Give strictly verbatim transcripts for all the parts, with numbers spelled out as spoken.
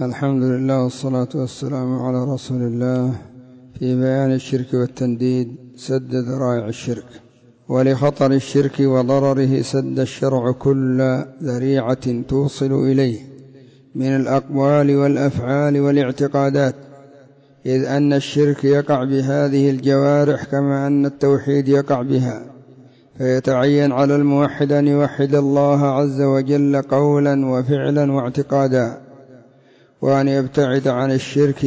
الحمد لله والصلاة والسلام على رسول الله. في بيان الشرك والتنديد سد ذرائع الشرك. ولخطر الشرك وضرره سد الشرع كل ذريعة توصل إليه من الأقوال والأفعال والاعتقادات، إذ أن الشرك يقع بهذه الجوارح كما أن التوحيد يقع بها، فيتعين على الموحد أن يوحد الله عز وجل قولا وفعلا واعتقادا، وأن يبتعد عن الشرك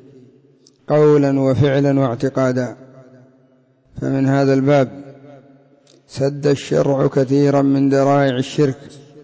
قولا وفعلا واعتقادا. فمن هذا الباب سد الشرع كثيرا من ذرائع الشرك،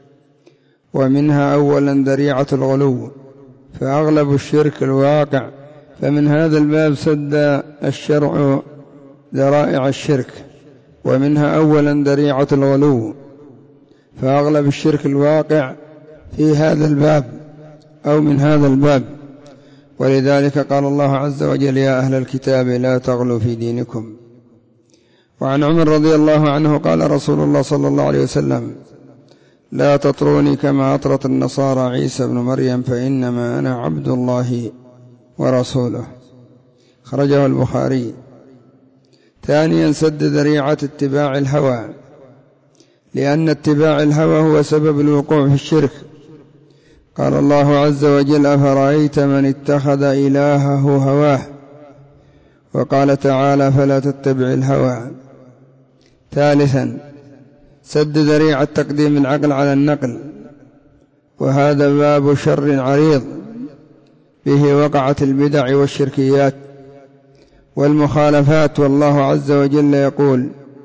ومنها أولا ذريعة الغلو، فأغلب الشرك الواقع. فمن هذا الباب سد الشرع ذرائع الشرك، ومنها أولا ذريعة الغلو، فأغلب الشرك الواقع في هذا الباب أو من هذا الباب. ولذلك قال الله عز وجل: يا أهل الكتاب لا تغلوا في دينكم. وعن عمر رضي الله عنه قال رسول الله صلى الله عليه وسلم: لا تطروني كما أطرت النصارى عيسى بن مريم، فإنما أنا عبد الله ورسوله. خرجه البخاري. ثانيا سد ذريعة اتباع الهوى، لأن اتباع الهوى هو سبب الوقوع في الشرك. قال الله عز وجل: أفرأيت من اتخذ إلهه هواه. وقال تعالى: فلا تتبع الهوى. ثالثا سد ذريعة تقديم العقل على النقل، وهذا باب شر عريض به وقعت البدع والشركيات والمخالفات. والله عز وجل يقول: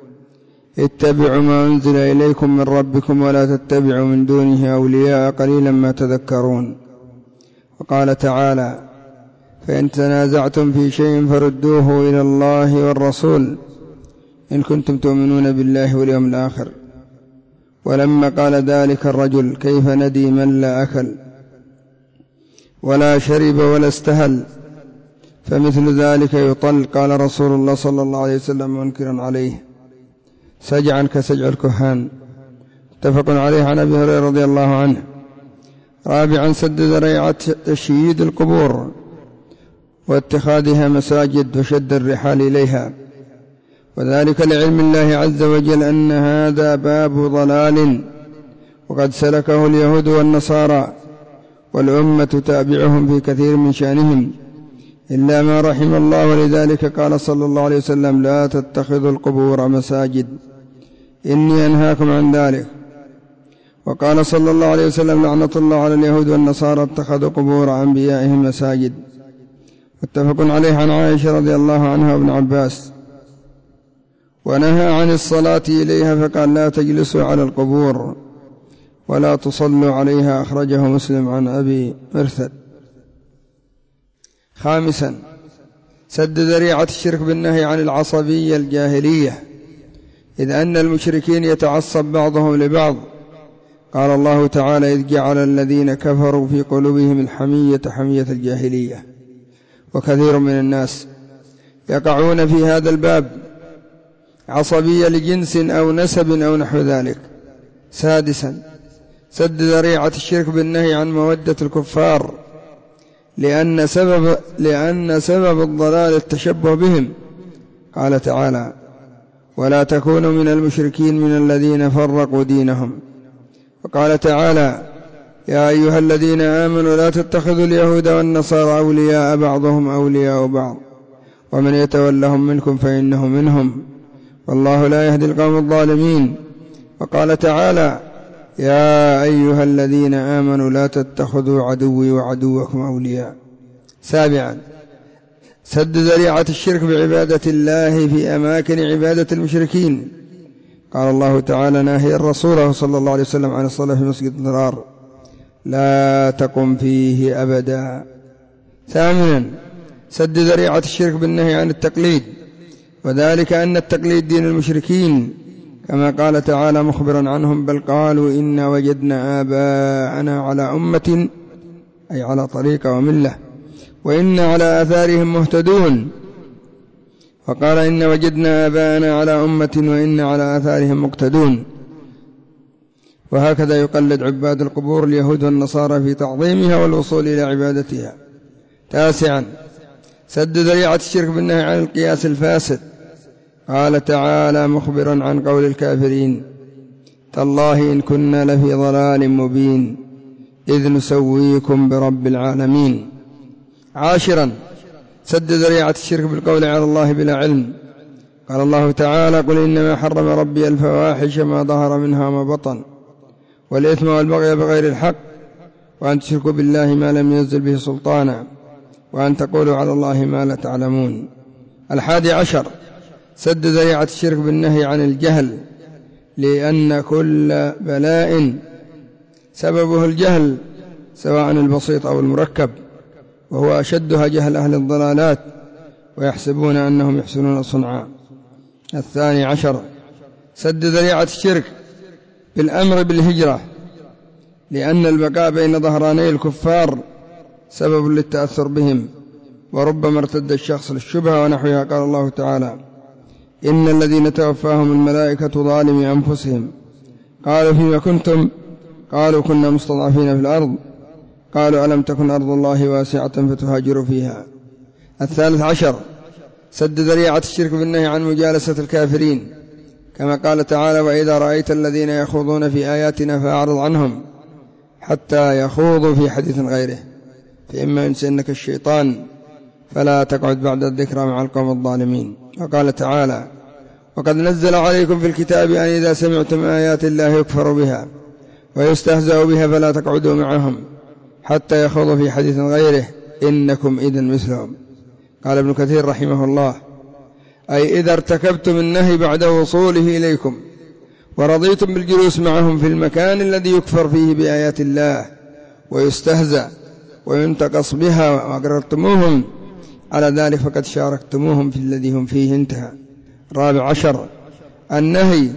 اتبعوا ما أنزل إليكم من ربكم ولا تتبعوا من دونه أولياء قليلا ما تذكرون. وقال تعالى: فإن تنازعتم في شيء فردوه إلى الله والرسول إن كنتم تؤمنون بالله واليوم الآخر. ولما قال ذلك الرجل: كيف ندي من لا أكل ولا شرب ولا استهل، فمثل ذلك يطل. قال رسول الله صلى الله عليه وسلم منكرا عليه: سجعا كسجع الكهان. متفق عليه عن أبي هريرة رضي الله عنه. رابعا سد ذريعة تشييد القبور واتخاذها مساجد وشد الرحال إليها، وذلك لعلم الله عز وجل أن هذا باب ضلال، وقد سلكه اليهود والنصارى، والأمة تابعهم في كثير من شأنهم إلا ما رحم الله. ولذلك قال صلى الله عليه وسلم: لا تتخذوا القبور مساجد إني أنهاكم عن ذلك. وقال صلى الله عليه وسلم: لعنة الله على اليهود والنصارى اتخذوا قبور أنبيائهم مساجد. متفق عليه عن عائشة رضي الله عنها وابن عباس. ونهى عن الصلاة إليها فقال: لا تجلسوا على القبور ولا تصلوا عليها. أخرجه مسلم عن أبي مرثد. خامسا سد ذريعة الشرك بالنهي عن العصبية الجاهلية، إذ أن المشركين يتعصب بعضهم لبعض. قال الله تعالى: إذ جعل الذين كفروا في قلوبهم الحمية حمية الجاهلية. وكثير من الناس يقعون في هذا الباب، عصبية لجنس أو نسب أو نحو ذلك. سادسا سد ذريعة الشرك بالنهي عن مودة الكفار، لأن سبب, لأن سبب الضلال التشبه بهم. قال تعالى: ولا تكونوا من المشركين من الذين فرقوا دينهم. وقال تعالى: يا أيها الذين آمنوا لا تتخذوا اليهود والنصارى أولياء بعضهم أولياء بعض ومن يتولهم منكم فإنه منهم والله لا يهدي القوم الظالمين. وقال تعالى: يا أيها الذين آمنوا لا تتخذوا عدوي وعدوكم أولياء. سابعا سد ذريعة الشرك بعبادة الله في أماكن عبادة المشركين. قال الله تعالى ناهيا رسوله صلى الله عليه وسلم عن الصلاة في مسجد الضرار: لا تقم فيه أبدا. ثامنا سد ذريعة الشرك بالنهي عن التقليد، وذلك أن التقليد دين المشركين، كما قال تعالى مخبرا عنهم: بل قالوا إنا وجدنا آباءنا على أمة، أي على طريقة وملة، وإنا على آثارهم مهتدون. فقال: إن وجدنا آباءنا على أمة وإنا على آثارهم مقتدون. وهكذا يقلد عباد القبور اليهود والنصارى في تعظيمها والوصول إلى عبادتها. تاسعا سد ذريعة الشرك بالنهي عن القياس الفاسد. قال تعالى مخبرا عن قول الكافرين تالله إن كنا لفي ضلال مبين إذ نسويكم برب العالمين. عاشرا سد ذريعة الشرك بالقول على الله بلا علم. قال الله تعالى قل إنما حرم ربي الفواحش ما ظهر منها وما بطن والإثم والبغي بغير الحق وأن تشركوا بالله ما لم ينزل به سلطانا وأن تقولوا على الله ما لا تعلمون. الحادي عشر سد ذريعة الشرك بالنهي عن الجهل، لأن كل بلاء سببه الجهل سواء البسيط أو المركب، وهو أشدها جهل أهل الضلالات ويحسبون أنهم يحسنون صنعا. الثاني عشر سد ذريعة الشرك بالأمر بالهجرة، لأن البقاء بين ظهراني الكفار سبب للتأثر بهم، وربما ارتد الشخص للشبهة ونحوها. قال الله تعالى إن الذين توفاهم الملائكة ظالمي أنفسهم قالوا فيما كنتم قالوا كنا مستضعفين في الأرض قالوا ألم تكن أرض الله واسعة فتهاجروا فيها. الثالث عشر سد ذريعة الشرك بالنهي عن مجالسة الكافرين، كما قال تعالى وإذا رأيت الذين يخوضون في آياتنا فأعرض عنهم حتى يخوضوا في حديث غيره فإما ينسينك الشيطان فلا تقعد بعد الذكرى مع القوم الظالمين. وقال تعالى وقد نزل عليكم في الكتاب أن إذا سمعتم آيات الله يكفر بها ويستهزأ بها فلا تقعدوا معهم حتى يخوضوا في حديث غيره إنكم إذن مثلهم. قال ابن كثير رحمه الله أي إذا ارتكبتم النهي بعد وصوله إليكم ورضيتم بالجلوس معهم في المكان الذي يكفر فيه بآيات الله ويستهزأ وينتقص بها وأقررتموهم على ذلك فقد شاركتموهم في الذي هم فيه. انتهى. رابع عشر النهي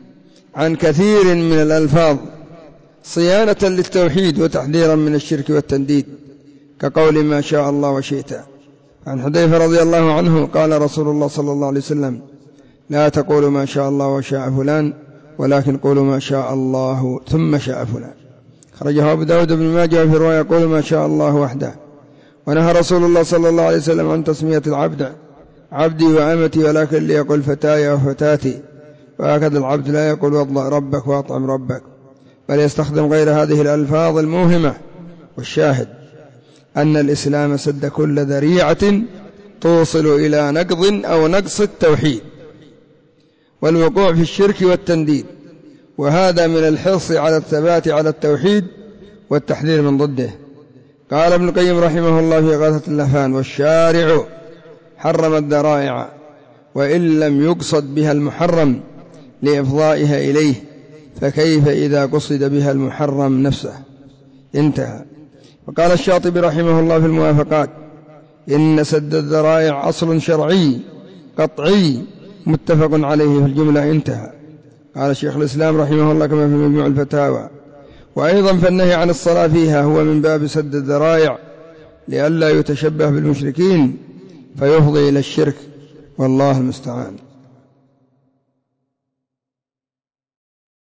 عن كثير من الألفاظ صيانة للتوحيد وتحذيرا من الشرك والتنديد، كقول ما شاء الله وشئت. عن حذيفة رضي الله عنه قال رسول الله صلى الله عليه وسلم لا تقولوا ما شاء الله وشاء فلان ولكن قولوا ما شاء الله ثم شاء فلان. خرجه أبو داود بن ماجه في رواية يقول ما شاء الله وحده. ونهى رسول الله صلى الله عليه وسلم عن تسمية العبد عبدي وأمتي ولكن ليقول فتاي وفتاتي، وهكذا العبد لا يقول واضع ربك واطعم ربك، بل يستخدم غير هذه الألفاظ الموهمة. والشاهد أن الإسلام سد كل ذريعة توصل إلى نقض أو نقص التوحيد والوقوع في الشرك والتنديد، وهذا من الحرص على الثبات على التوحيد والتحذير من ضده. قال ابن القيم رحمه الله في إغاثة اللهفان والشارع حرم الذرائع وإن لم يقصد بها المحرم لإفضائها إليه، فكيف إذا قصد بها المحرم نفسه. انتهى. وقال الشاطبي رحمه الله في الموافقات إن سد الذرائع أصل شرعي قطعي متفق عليه في الجملة. انتهى. قال شيخ الإسلام رحمه الله كما في مجموع الفتاوى وأيضا فالنهي عن الصلاة فيها هو من باب سد الذرائع لئلا يتشبه بالمشركين فيفضي إلى الشرك، والله المستعان.